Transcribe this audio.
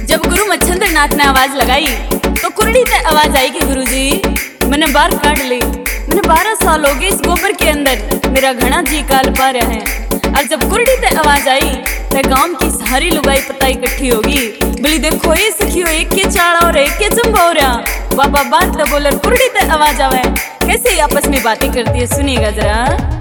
जब गुरु मच्छिंद्र नाथ ने आवाज लगाई तो कुरड़ी ते आवाज आई कि गुरुजी मैंने बाहर काट ली। मैंने 12 साल हो गए इस गोबर के अंदर, मेरा घना जी काल पा रहा है। और जब कुरड़ी ते आवाज आई तो गांव की सारी लुगाई पता इकट्ठी होगी। बोली देखो ये सखियो एक के चाड़ा और एक के चंबा हो रहा। बाबा बात तो बोले कुरड़ी ते आवाज आवे, कैसे आपस में बातें करती है, सुनिएगा जरा।